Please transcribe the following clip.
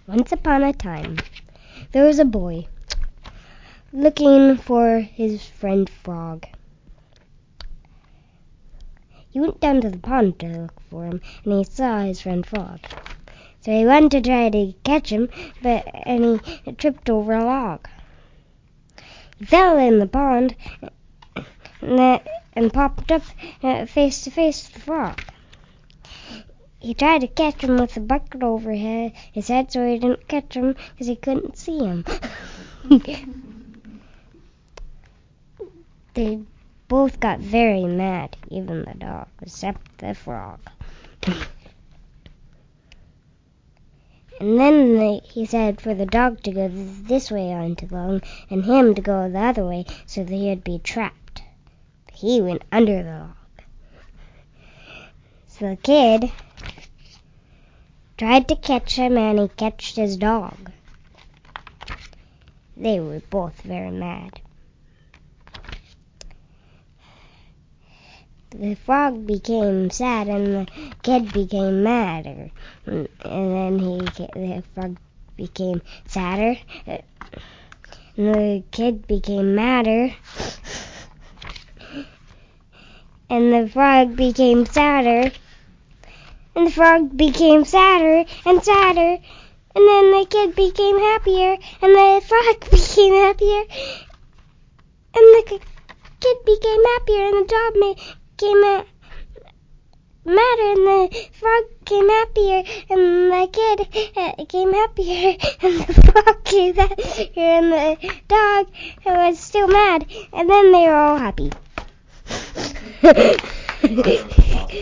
Once upon a time, there was a boy looking for his friend Frog. He went down to the pond to look for him, and he saw his friend Frog. So he went to try to catch him, and he tripped over a log. He fell in the pond and popped up face to face with the frog. He tried to catch him with a bucket over his head, so he didn't catch him because he couldn't see him. They both got very mad, even the dog, except the frog. And then he said for the dog to go this way onto the log and him to go the other way so that he'd be trapped. But he went under the log. So the kid tried to catch him, and he catched his dog. They were both very mad. The frog became sad, and the kid became madder. And then the frog became sadder, and the kid became madder. And the frog became sadder, and the frog became sadder and sadder. And then the kid became happier, and the frog became happier, and the kid became happier, and the dog became madder, and the frog became happier, and the kid became happier, and the frog became happier, and the dog was still mad, and then they were all happy.